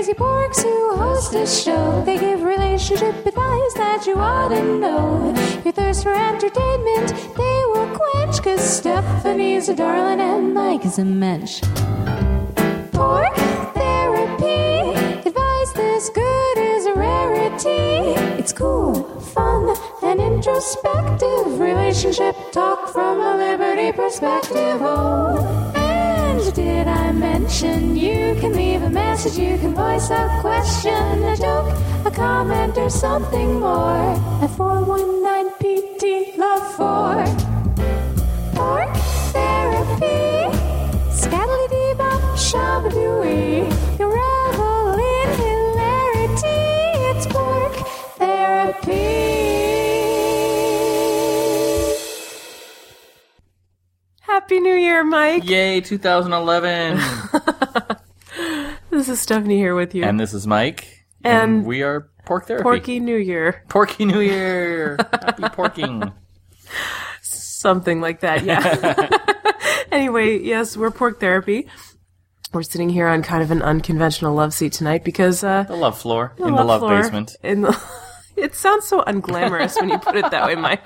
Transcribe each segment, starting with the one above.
crazy porks who host a show. They give relationship advice that you ought to know. Your thirst for entertainment, they will quench, 'cause Stephanie's a darling and Mike is a mensch. Pork therapy, advice this good is a rarity. It's cool, fun, and introspective. Relationship talk from a Liberty perspective. Oh, and did I mention you can leave a message, you can voice a question, a joke, a comment, or something more at 419PT Love 4. Pork therapy, scattledy-bop, shabadooey. You'll revel in hilarity. It's pork therapy. Happy New Year, Mike. Yay, 2011. This is Stephanie here with you. And this is Mike. And we are Pork Therapy. Porky New Year. Porky New Year. Happy porking. Something like that, yeah. Anyway, yes, we're Pork Therapy. We're sitting here on kind of an unconventional love seat tonight because... the love floor. In the love floor, basement. It sounds so unglamorous when you put it that way, Mike.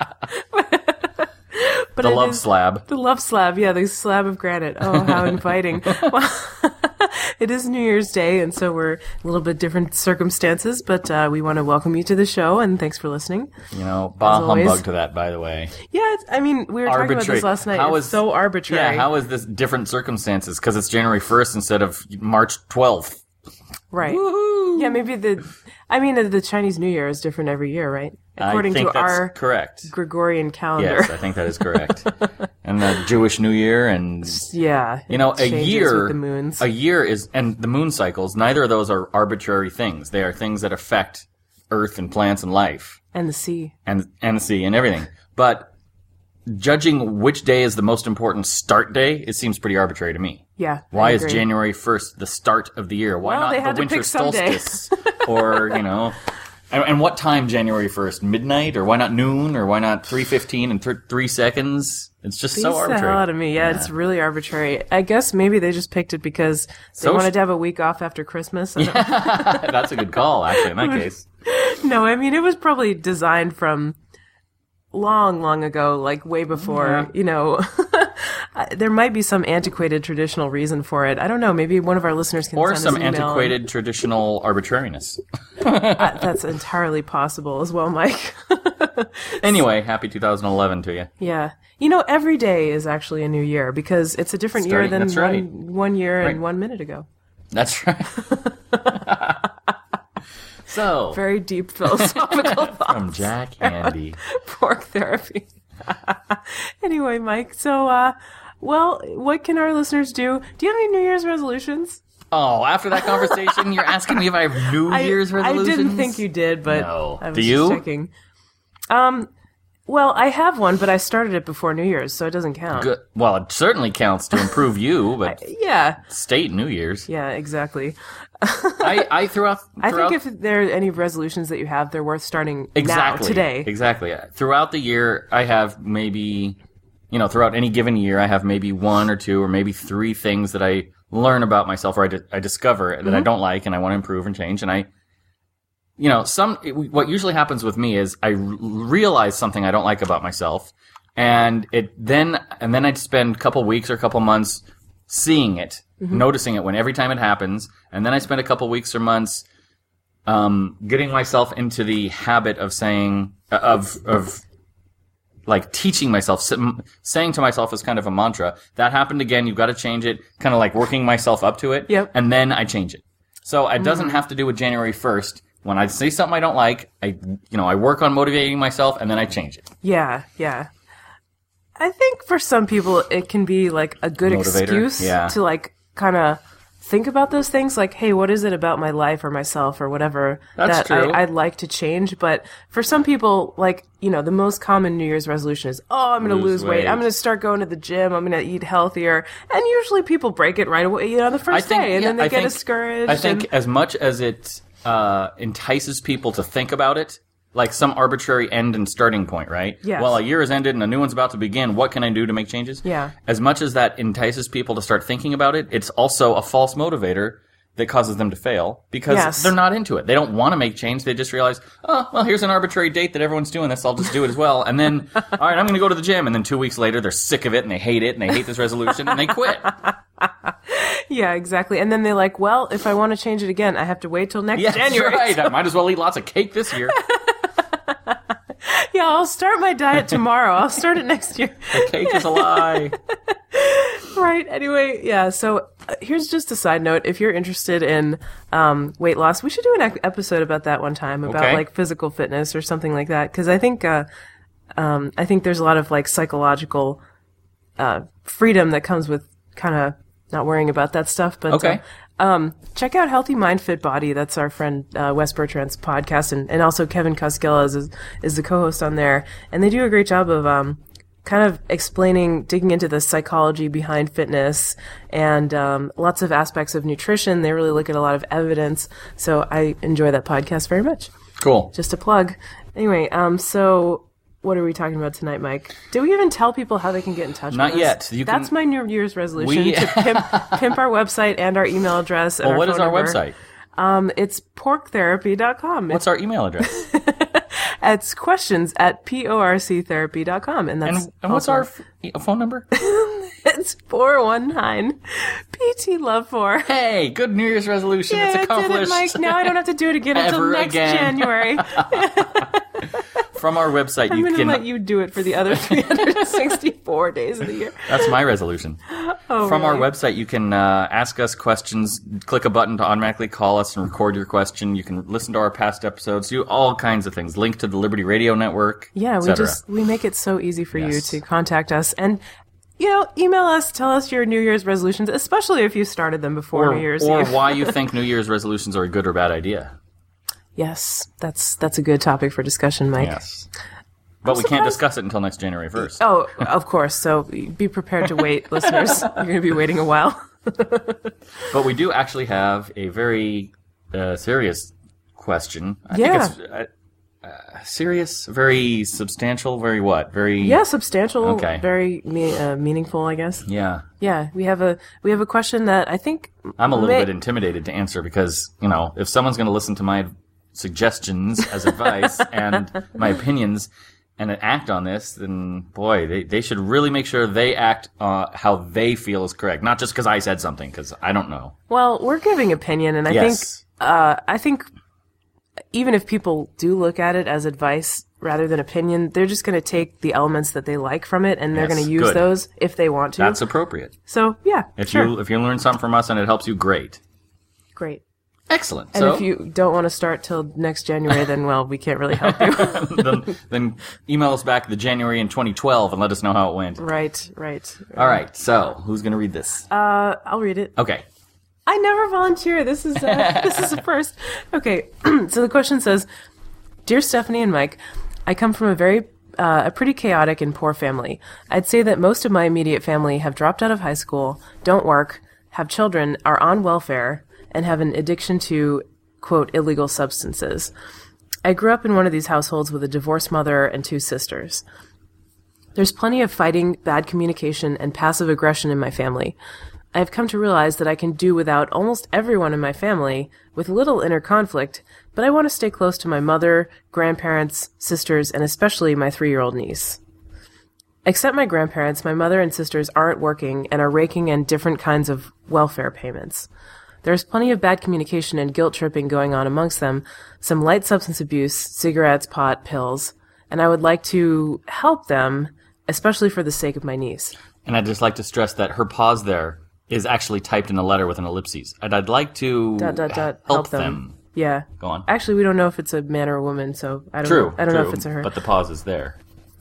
But the love slab. The love slab, yeah, the slab of granite. Oh, how inviting. Well, it is New Year's Day, and so we're a little bit different circumstances, but we want to welcome you to the show, and thanks for listening. You know, bah humbug to that, by the way. Yeah, we were talking about this last night. It's so arbitrary. Yeah, how is this different circumstances? Because it's January 1st instead of March 12th. Right. Woohoo! Yeah, maybe the Chinese New Year is different every year, right? According I think to that's our correct. Gregorian calendar. Yes, I think that is correct. And the Jewish New Year and... Yeah. You know, a year... With the moons. A year is... And the moon cycles, neither of those are arbitrary things. They are things that affect Earth and plants and life. And the sea. And the sea and everything. But judging which day is the most important start day, it seems pretty arbitrary to me. Yeah. Why is January 1st the start of the year? Why not the winter solstice? Or, you know... And what time January 1st? Midnight? Or why not noon? Or why not 3:15 and 3 seconds? It's just so arbitrary. The hell out of me. Yeah, it's really arbitrary. I guess maybe they just picked it because they wanted to have a week off after Christmas. Yeah, that's a good call, actually, in that case. No, I mean, it was probably designed from long, long ago, like way before, you know... There might be some antiquated traditional reason for it. I don't know. Maybe one of our listeners can send us an email. Or some antiquated traditional arbitrariness. That's entirely possible as well, Mike. Anyway, happy 2011 to you. Yeah. You know, every day is actually a new year because it's a different year than one year and 1 minute ago. That's right. So. Very deep philosophical thoughts. From Jack Handy. Pork Therapy. Anyway, Mike, so, well, what can our listeners do? Do you have any New Year's resolutions? Oh, after that conversation, you're asking me if I have New Year's resolutions? I didn't think you did, but no. I was do you? Just checking. Well, I have one, but I started it before New Year's, so it doesn't count. Good. Well, it certainly counts to improve you, but yeah, state New Year's. Yeah, exactly. I think if there are any resolutions that you have, they're worth starting now, today. Exactly. Throughout the year, I have maybe, throughout any given year, I have maybe 1 or 2 or maybe 3 things that I learn about myself or I discover that I don't like and I want to improve and change. And what usually happens with me is I realize something I don't like about myself, and then I spend a couple weeks or a couple months seeing it, noticing it every time it happens, and then I spend a couple weeks or months getting myself into the habit of saying like teaching myself, saying to myself as kind of a mantra, that happened again, you've got to change it, kind of like working myself up to it, and then I change it. So it doesn't have to do with January 1st. When I see something I don't like, I work on motivating myself and then I change it. Yeah. I think for some people it can be like a good excuse to like kind of think about those things. Like, hey, what is it about my life or myself or whatever that I'd like to change? But for some people, like, the most common New Year's resolution is, I'm going to lose weight. I'm going to start going to the gym. I'm going to eat healthier. And usually people break it right away, the first day. And then they get discouraged. I think as much as it entices people to think about it, like some arbitrary end and starting point, right? Yes. Well, a year has ended and a new one's about to begin. What can I do to make changes? Yeah. As much as that entices people to start thinking about it, it's also a false motivator that causes them to fail because Yes. they're not into it. They don't want to make change. They just realize, oh, well, here's an arbitrary date that everyone's doing this. I'll just do it as well. And then, all right, I'm going to go to the gym. And then 2 weeks later, they're sick of it and they hate this resolution and they quit. Yeah, exactly. And then they're like, well, if I want to change it again, I have to wait till next Yeah, January. that's right. I might as well eat lots of cake this year. Yeah, I'll start my diet tomorrow. I'll start it next year. The cake is a lie. Right. Anyway, yeah. So here's just a side note. If you're interested in weight loss, we should do an episode about that one time about Okay. like physical fitness or something like that. Because I think there's a lot of like psychological freedom that comes with kind of not worrying about that stuff. But Okay. check out Healthy Mind Fit Body. That's our friend Wes Bertrand's podcast, and also Kevin Koskela is the co-host on there, and they do a great job of kind of digging into the psychology behind fitness and lots of aspects of nutrition. They really look at a lot of evidence, so I enjoy that podcast very much. Cool. Just a plug. Anyway, so what are we talking about tonight, Mike? Did we even tell people how they can get in touch Not with us? yet. That's my New Year's resolution, to pimp our website and our email address. And Well, what phone is our number. website? It's porktherapy.com. What's our email address? It's questions@porctherapy.com. And that's And what's our phone number? It's 419 PT Love 4. Hey, good New Year's resolution. Yeah, It's accomplished. I did it, Mike. Now I don't have to do it again until Ever next again. January. From our website, I'm you going to can. let you do it for the other 364 days of the year. That's my resolution. Oh, From our really? website, you can ask us questions, click a button to automatically call us and record your question. You can listen to our past episodes, do all kinds of things. Link to the Liberty Radio Network. Yeah, et cetera. we make it so easy for you Yes. to contact us and email us, tell us your New Year's resolutions, especially if you started them before New Year's or Eve. why you think New Year's resolutions are a good or bad idea. Yes, that's a good topic for discussion, Mike. Yes. But we can't discuss it until next January 1st. Oh, of course. So be prepared to wait, listeners. You're going to be waiting a while. But we do actually have a very serious question. I Yeah. think it's serious, very substantial, very what? Very Yeah, substantial, Okay. very meaningful, I guess. Yeah. Yeah, we have a question that I think I'm a little bit intimidated to answer because, if someone's going to listen to my suggestions as advice and my opinions and act on this, then, boy, they should really make sure they act how they feel is correct. Not just because I said something, because I don't know. Well, we're giving opinion, and Yes. I think even if people do look at it as advice rather than opinion, they're just going to take the elements that they like from it, and they're Yes, going to use good. those if they want to. That's appropriate. So, yeah, If sure. you learn something from us and it helps you, great. Great. Excellent. And if you don't want to start till next January, then, well, we can't really help you. then email us back the January in 2012 and let us know how it went. Right. All right. So, who's going to read this? I'll read it. Okay. I never volunteer. This is a first. Okay, so the question says, "Dear Stephanie and Mike, I come from a pretty chaotic and poor family. I'd say that most of my immediate family have dropped out of high school, don't work, have children, are on welfare, and have an addiction to, quote, illegal substances. I grew up in one of these households with a divorced mother and 2 sisters. There's plenty of fighting, bad communication, and passive aggression in my family. I have come to realize that I can do without almost everyone in my family, with little inner conflict, but I want to stay close to my mother, grandparents, sisters, and especially my 3-year-old niece. Except my grandparents, my mother and sisters aren't working and are raking in different kinds of welfare payments. There's plenty of bad communication and guilt tripping going on amongst them, some light substance abuse, cigarettes, pot, pills, and I would like to help them, especially for the sake of my niece." And I'd just like to stress that her pause there is actually typed in a letter with an ellipses. And I'd like to Help them. Yeah. Go on. Actually, we don't know if it's a man or a woman, so I don't True. know. I don't know if it's a her. But the pause is there.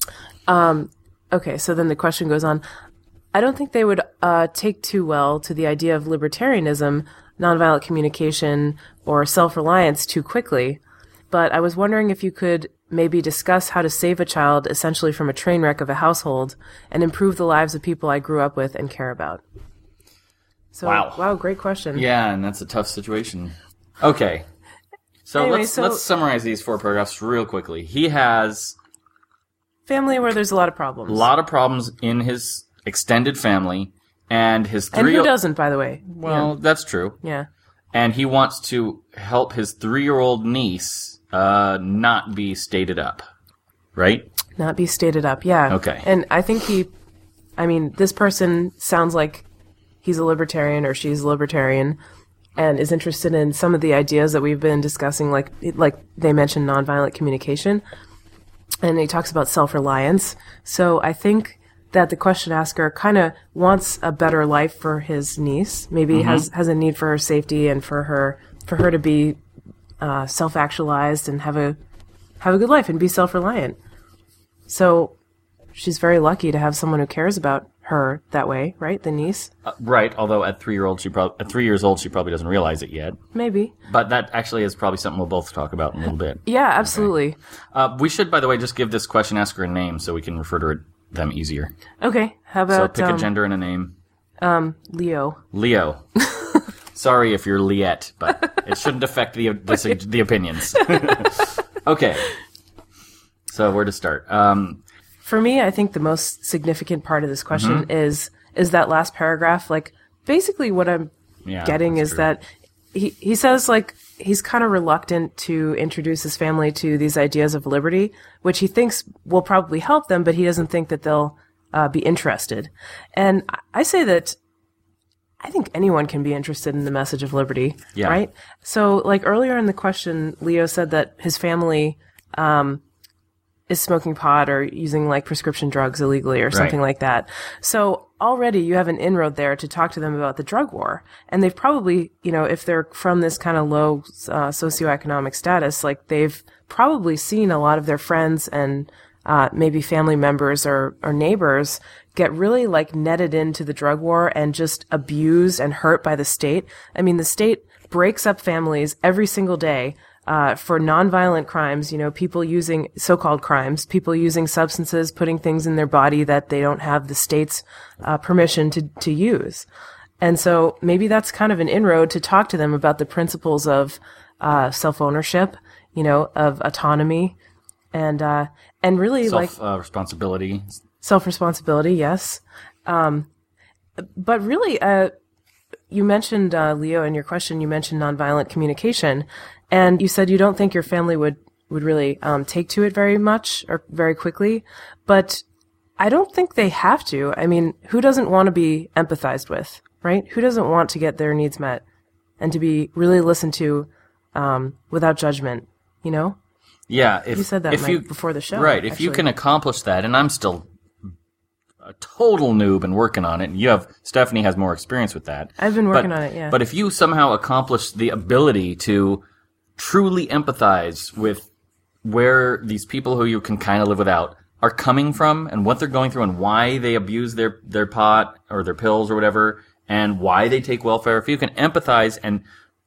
Okay, so then the question goes on. I don't think they would take too well to the idea of libertarianism, nonviolent communication, or self-reliance too quickly, but I was wondering if you could maybe discuss how to save a child essentially from a train wreck of a household and improve the lives of people I grew up with and care about. So, Wow. great question. Yeah, and that's a tough situation. Okay. So Anyway, let's summarize these 4 paragraphs real quickly. He has Family where there's a lot of problems. a lot of problems in his extended family, and his 3 And who doesn't, by the way? Well, that's true. Yeah. and he wants to help his 3-year-old niece not be stated up, right? Not be stated up, yeah. Okay. And I think this person sounds like he's a libertarian or she's a libertarian and is interested in some of the ideas that we've been discussing, like they mentioned nonviolent communication, and he talks about self-reliance. So I think that the question asker kind of wants a better life for his niece, maybe has a need for her safety and for her to be self-actualized and have a good life and be self-reliant. So she's very lucky to have someone who cares about her that way, right? The niece. Right. Although at 3 years old, she probably doesn't realize it yet. Maybe. But that actually is probably something we'll both talk about in a little bit. Yeah, absolutely. Okay. We should, by the way, just give this question asker a name so we can refer to them easier. Okay. How about so pick a gender and a name. Leo. Leo. Sorry if you're Liette, but it shouldn't affect the opinions. Okay. So where to start? For me, I think the most significant part of this question is that last paragraph. Like, basically what I'm getting is that he says, like, he's kind of reluctant to introduce his family to these ideas of liberty, which he thinks will probably help them, but he doesn't think that they'll be interested. And I say that I think anyone can be interested in the message of liberty, right? So, like, earlier in the question, Leo said that his family is smoking pot or using, like, prescription drugs illegally or something like that. So already you have an inroad there to talk to them about the drug war. And they've probably, if they're from this kind of low socioeconomic status, like, they've probably seen a lot of their friends and maybe family members or neighbors get really, like, netted into the drug war and just abused and hurt by the state. I mean, the state breaks up families every single day for nonviolent crimes, people using so-called crimes, people using substances, putting things in their body that they don't have the state's permission to use. And so maybe that's kind of an inroad to talk to them about the principles of self-ownership, of autonomy, and really responsibility. Self-responsibility, yes. But really, you mentioned, Leo, in your question, you mentioned nonviolent communication. And you said you don't think your family would really take to it very much or very quickly. But I don't think they have to. I mean, who doesn't want to be empathized with, right? Who doesn't want to get their needs met and to be really listened to without judgment, Yeah. You said that, Mike, before the show. Right. If you can accomplish that, and I'm still a total noob and working on it, and Stephanie has more experience with that. I've been working on it, yeah. But if you somehow accomplish the ability to truly empathize with where these people who you can kind of live without are coming from and what they're going through and why they abuse their pot or their pills or whatever and why they take welfare, if you can empathize and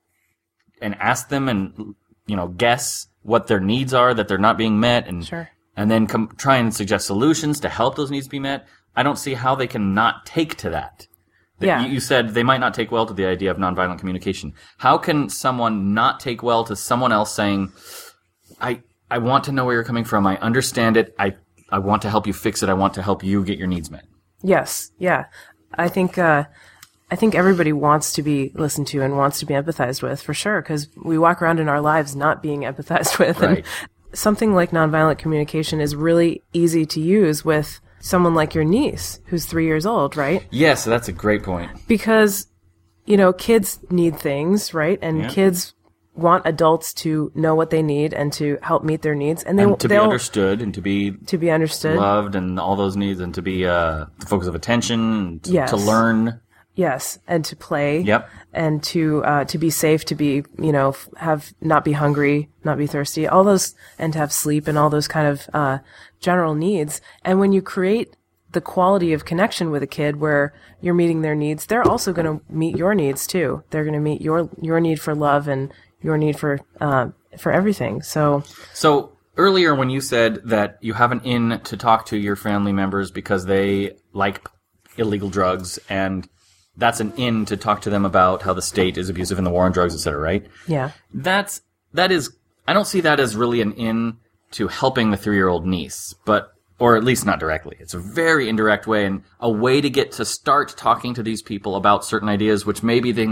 ask them and, guess what their needs are that they're not being met and then try and suggest solutions to help those needs be met, I don't see how they can not take to that. Yeah. You said they might not take well to the idea of nonviolent communication. How can someone not take well to someone else saying, I want to know where you're coming from. I understand it. I want to help you fix it. I want to help you get your needs met. Yes. Yeah. I think everybody wants to be listened to and wants to be empathized with, for sure, because we walk around in our lives not being empathized with. Right. And something like nonviolent communication is really easy to use with someone like your niece who's 3 years old, right? Yes, that's a great point. Because, kids need things, right? And kids want adults to know what they need and to help meet their needs. And to be understood and to be understood, loved and all those needs and to be the focus of attention, to learn. Yes, and to play. Yep. And to be safe, to be, not be hungry, not be thirsty, all those, and to have sleep and all those kind of general needs. And when you create the quality of connection with a kid where you're meeting their needs, they're also going to meet your needs too. They're going to meet your need for love and your need for everything. So earlier when you said that you have an in to talk to your family members because they like illegal drugs and that's an in to talk to them about how the state is abusive in the war on drugs, et cetera, right? Yeah. That is, I don't see that as really an in to helping the 3-year-old niece, or at least not directly. It's a very indirect way and a way to get to start talking to these people about certain ideas, which maybe then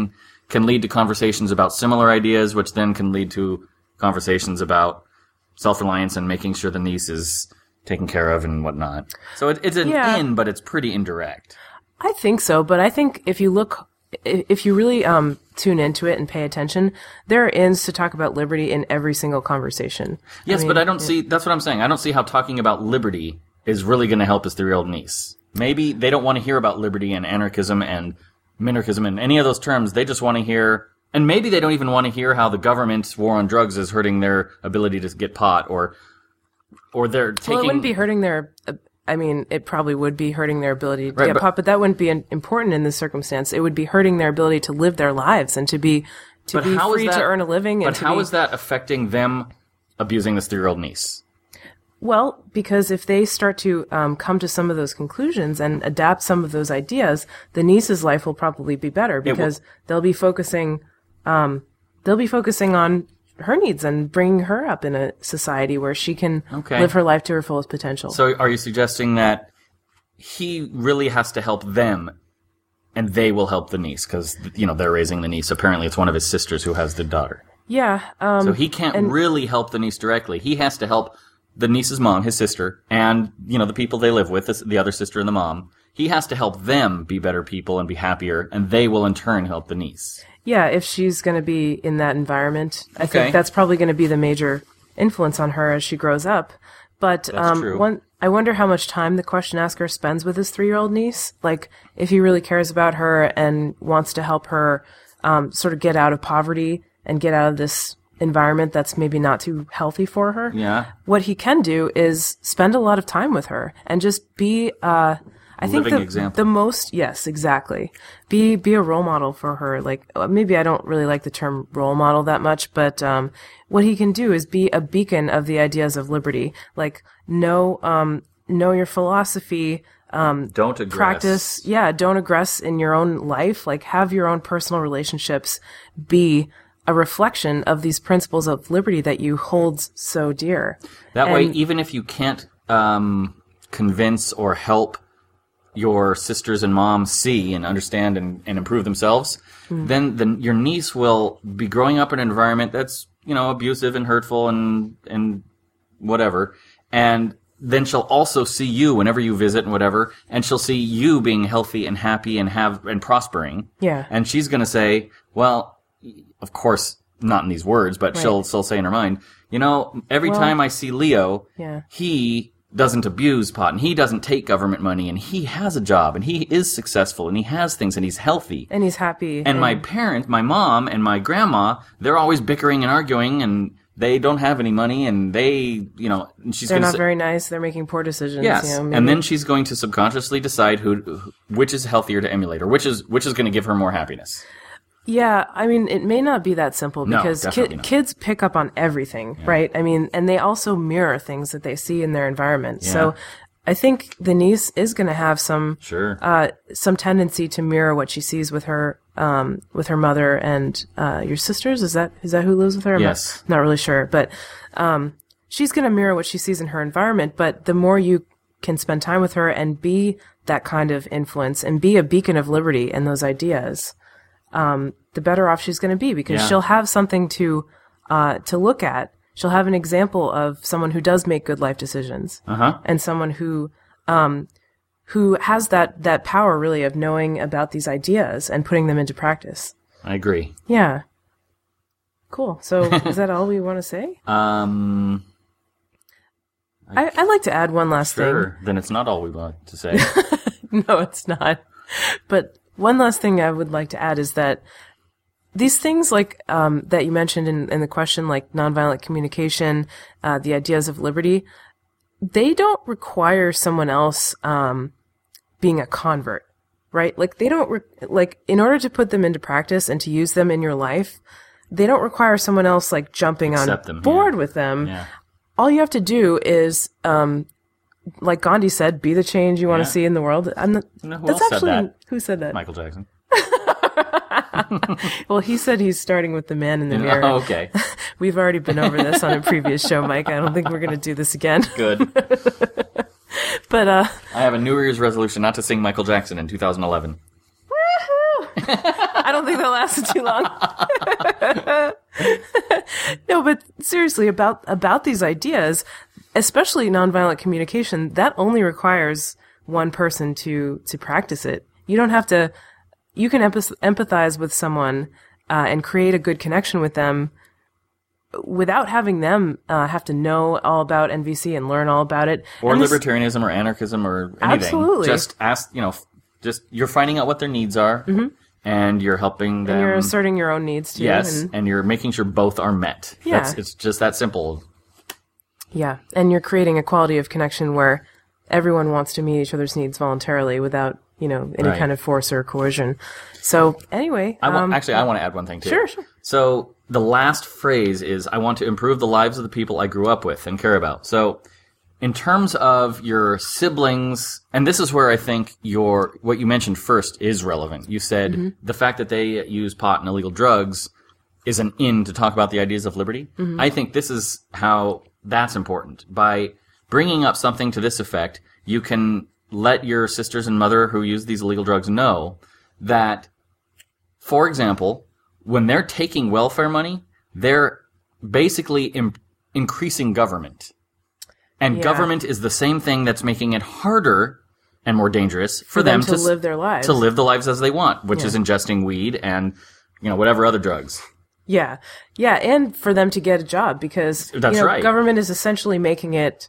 can lead to conversations about similar ideas, which then can lead to conversations about self-reliance and making sure the niece is taken care of and whatnot. So it's an in, but it's pretty indirect. I think so, but I think if you really tune into it and pay attention, there are ins to talk about liberty in every single conversation. Yes, but I don't see, that's what I'm saying. I don't see how talking about liberty is really going to help his 3-year-old niece. Maybe they don't want to hear about liberty and anarchism and minarchism and any of those terms. They just want to hear, and maybe they don't even want to hear how the government's war on drugs is hurting their ability to get pot, or they're taking... Well, it wouldn't be hurting their... it probably would be hurting their ability to get pot, but that wouldn't be important in this circumstance. It would be hurting their ability to live their lives and to be free to earn a living. But how is that affecting them abusing this 3-year-old niece? Well, because if they start to come to some of those conclusions and adapt some of those ideas, the niece's life will probably be better because they'll be focusing on her needs and bringing her up in a society where she can live her life to her fullest potential. So are you suggesting that he really has to help them and they will help the niece because, they're raising the niece. Apparently it's one of his sisters who has the daughter. Yeah. So he can't really help the niece directly. He has to help the niece's mom, his sister, and, the people they live with, the other sister and the mom. He has to help them be better people and be happier, and they will in turn help the niece. Yeah, if she's going to be in that environment, I think that's probably going to be the major influence on her as she grows up. But I wonder how much time the question asker spends with his 3-year-old niece. Like, if he really cares about her and wants to help her sort of get out of poverty and get out of this environment that's maybe not too healthy for her. Yeah. What he can do is spend a lot of time with her and just be I think the most, yes, exactly. Be a role model for her. Like, maybe I don't really like the term role model that much, but what he can do is be a beacon of the ideas of liberty. Like, know your philosophy. Don't aggress. Practice, don't aggress in your own life. Like, have your own personal relationships be a reflection of these principles of liberty that you hold so dear. That way, even if you can't convince or help your sisters and mom see and understand and improve themselves, then your niece will be growing up in an environment that's, abusive and hurtful and whatever. And then she'll also see you whenever you visit and whatever, and she'll see you being healthy and happy and prospering. Yeah. And she's going to say, well, of course, not in these words, but she'll say in her mind, every time I see Leo, he doesn't abuse pot, and he doesn't take government money, and he has a job, and he is successful, and he has things, and he's healthy. And he's happy. And my parents, my mom and my grandma, they're always bickering and arguing, and they don't have any money, and they, and she's they're not very nice. They're making poor decisions. Yes, and then she's going to subconsciously decide which is healthier to emulate, or which is going to give her more happiness. Yeah, it may not be that simple because kids pick up on everything, right? And they also mirror things that they see in their environment. Yeah. So I think the niece is going to have some tendency to mirror what she sees with her mother and your sisters. Is that who lives with her? Yes. I'm not really sure, but she's going to mirror what she sees in her environment. But the more you can spend time with her and be that kind of influence and be a beacon of liberty and those ideas, the better off she's going to be because she'll have something to look at. She'll have an example of someone who does make good life decisions, and someone who has that power really of knowing about these ideas and putting them into practice. I agree. Yeah. Cool. So is that all we want to say? I'd like to add one last thing. Sure. Then it's not all we want to say. No, it's not. But one last thing I would like to add is that these things like that you mentioned in the question, like nonviolent communication, the ideas of liberty, they don't require someone else being a convert, right? Like they don't in order to put them into practice and to use them in your life, they don't require someone else like jumping on board with them. Yeah. All you have to do is like Gandhi said, be the change you want to see in the world. Who said that? Michael Jackson. Well, he said he's starting with the man in the mirror. Oh, okay. We've already been over this on a previous show, Mike. I don't think we're going to do this again. Good. But I have a New Year's resolution not to sing Michael Jackson in 2011. Woohoo! I don't think that lasted too long. No, but seriously, about these ideas, especially nonviolent communication, that only requires one person to practice it. You don't have to. You can empathize with someone and create a good connection with them without having them have to know all about NVC and learn all about it. Or libertarianism or anarchism or anything. Absolutely. Just ask, just you're finding out what their needs are, and you're helping them. And you're asserting your own needs, too. Yes, and you're making sure both are met. Yeah. It's just that simple. Yeah, and you're creating a quality of connection where everyone wants to meet each other's needs voluntarily without, any kind of force or coercion. So, anyway. I want to add one thing, too. Sure. So, the last phrase is, I want to improve the lives of the people I grew up with and care about. So, in terms of your siblings, and this is where I think what you mentioned first is relevant. You said the fact that they use pot and illegal drugs is an in to talk about the ideas of liberty. I think this is how that's important. By bringing up something to this effect, you can let your sisters and mother who use these illegal drugs know that, for example, when they're taking welfare money, they're basically increasing government. And government is the same thing that's making it harder and more dangerous for them to live their lives. To live the lives as they want, which is ingesting weed and, whatever other drugs. Yeah. Yeah, and for them to get a job because That's right. Government is essentially making it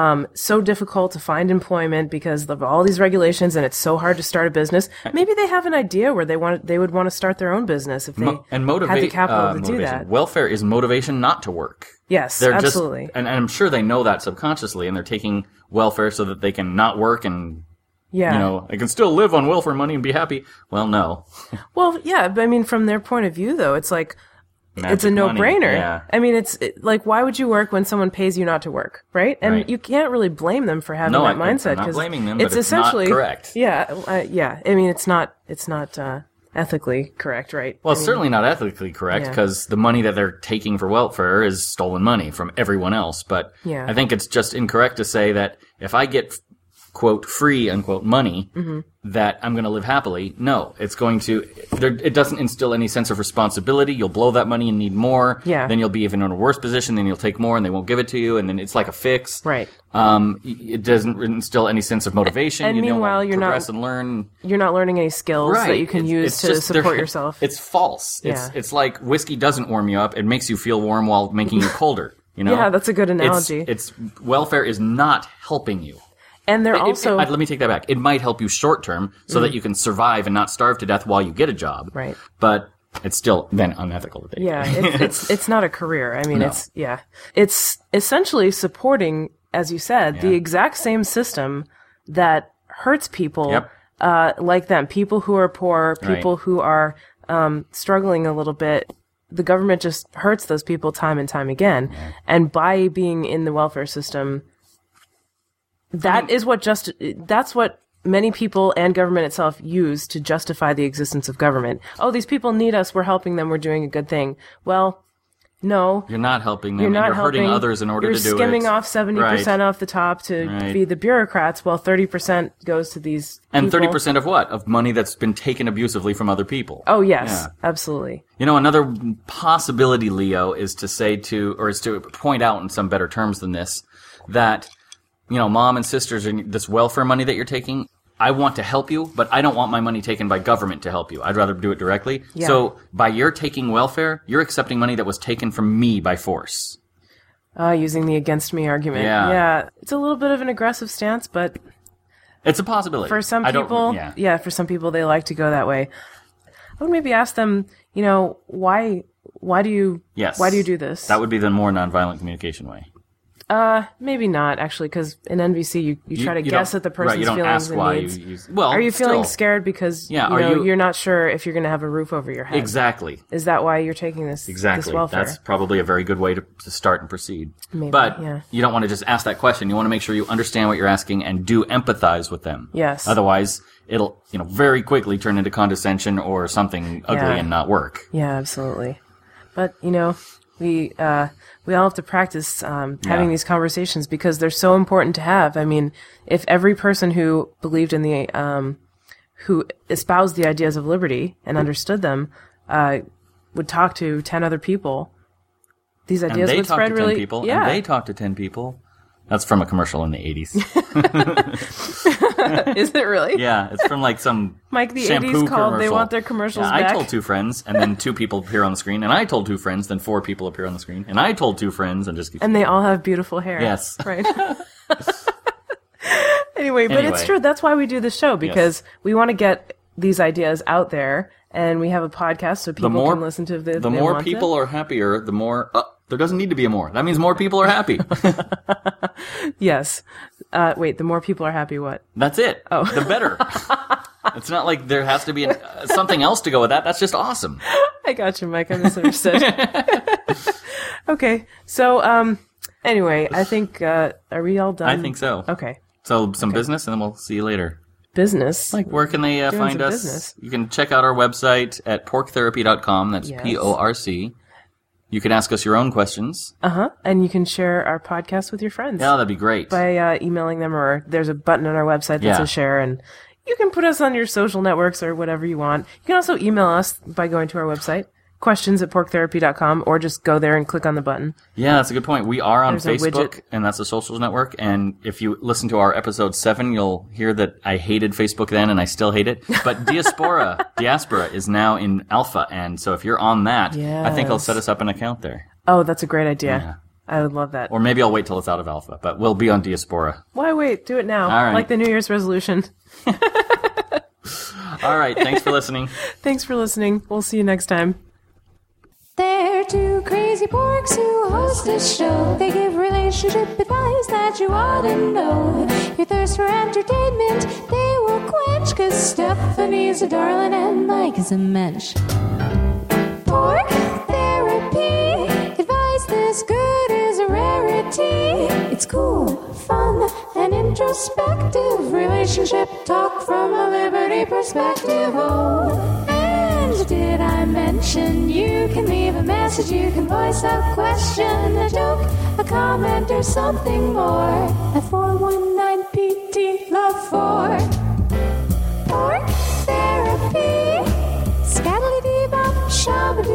so difficult to find employment because of all these regulations, and it's so hard to start a business. Maybe they have an idea where they would want to start their own business if they had the capital to do that. Welfare is motivation not to work. Yes, They're absolutely. And I'm sure they know that subconsciously, and they're taking welfare so that they can not work and, they can still live on welfare money and be happy. Well, no. Well, yeah, but I mean, from their point of view, though, it's like, it's a no-brainer. Yeah. I mean, it's like, why would you work when someone pays you not to work, right? And you can't really blame them for having that mindset. I'm not blaming them, it's but it's essentially not correct. Yeah. I mean, it's not ethically correct, right? Well, it's certainly not ethically correct because the money that they're taking for welfare is stolen money from everyone else. But I think it's just incorrect to say that if I get, quote, free, unquote, money, that I'm going to live happily. No, it's going to, it doesn't instill any sense of responsibility. You'll blow that money and need more. Yeah. Then you'll be even in a worse position. Then you'll take more and they won't give it to you. And then it's like a fix. Right. It doesn't instill any sense of motivation. And meanwhile, you're progress and learn. You're not learning any skills that you can use to support yourself. It's false. It's like whiskey doesn't warm you up. It makes you feel warm while making you colder. Yeah, that's a good analogy. It's welfare is not helping you. And they're also... let me take that back. It might help you short term so that you can survive and not starve to death while you get a job. Right. But it's still then unethical. Yeah, it's not a career. I mean, it's essentially supporting, as you said, the exact same system that hurts people like them. People who are poor, people who are struggling a little bit. The government just hurts those people time and time again. Yeah. And by being in the welfare system... That's what many people and government itself use to justify the existence of government. Oh, these people need us. We're helping them. We're doing a good thing. Well, no. You're not helping them. You're hurting others in order to do it. You're skimming off 70% off the top to feed the bureaucrats, while 30% goes to these And people. 30% of what? Of money that's been taken abusively from other people. Oh, yes. Yeah. Absolutely. Another possibility, Leo, is to point out in some better terms than this, that mom and sisters, and this welfare money that you're taking, I want to help you, but I don't want my money taken by government to help you. I'd rather do it directly. Yeah. So by your taking welfare, you're accepting money that was taken from me by force. Using the against me argument. Yeah. It's a little bit of an aggressive stance, but... It's a possibility. For some people, for some people, they like to go that way. I would maybe ask them, why do you do this? That would be the more nonviolent communication way. Maybe not, actually, because in NVC you try to guess at the person's feelings and needs. Are you feeling scared because you're not sure if you're going to have a roof over your head? Exactly. Is that why you're taking this welfare? That's probably a very good way to start and proceed. Maybe, but you don't want to just ask that question. You want to make sure you understand what you're asking and do empathize with them. Yes. Otherwise, it'll very quickly turn into condescension or something ugly and not work. Yeah, absolutely. But, we all have to practice having these conversations because they're so important to have. I mean, if every person who believed in the who espoused the ideas of liberty and understood them would talk to 10 other people, these ideas would spread really. 10 people, yeah. And they talk to 10 people. That's from a commercial in the 80s. Is it really? Yeah, it's from like some Mike, the shampoo 80s called commercial. They Want Their Commercials Yeah, Back. I told 2 friends, and then 2 people appear on the screen, and I told 2 friends, then 4 people appear on the screen, and I told 2 friends, and just keeps And they all have beautiful hair. Yes. Right. Anyway, but it's true. That's why we do this show, because we want to get these ideas out there, and we have a podcast so people can listen to the more people are happier, the more... there doesn't need to be a more. That means more people are happy. Yes. Wait, the more people are happy, what? That's it. Oh. The better. It's not like there has to be something else to go with that. That's just awesome. I got you, Mike. I misunderstood. Okay. So, anyway, I think, are we all done? I think so. Okay. So some business, and then we'll see you later. Business? Like, where can they find some us? business. You can check out our website at porktherapy.com. That's Yes. PORC. You can ask us your own questions. And you can share our podcast with your friends. Yeah, that'd be great. By emailing them, or there's a button on our website that says share, and you can put us on your social networks or whatever you want. You can also email us by going to our website, questions@porktherapy.com, or just go there and click on the button. Yeah, that's a good point. We are on There's a Facebook, widget. and that's the Socials Network. And if you listen to our episode 7, you'll hear that I hated Facebook then, and I still hate it. But Diaspora is now in alpha, and so if you're on that, I think I'll set us up an account there. Oh, that's a great idea. Yeah. I would love that. Or maybe I'll wait till it's out of alpha, but we'll be on Diaspora. Why wait? Do it now. All right. Like the New Year's resolution. All right, thanks for listening. Thanks for listening. We'll see you next time. They're 2 crazy porks who host a show. They give relationship advice that you ought to know. Your thirst for entertainment, they will quench, 'cause Stephanie's a darling and Mike is a mensch. Pork therapy, advice this good is a rarity. It's cool, fun, and introspective. Relationship talk from a liberty perspective. Oh, and did I mention you can leave a message, you can voice a question, a joke, a comment, or something more at 419PT Love 4. Pork therapy, scatty-dee-bop, shabba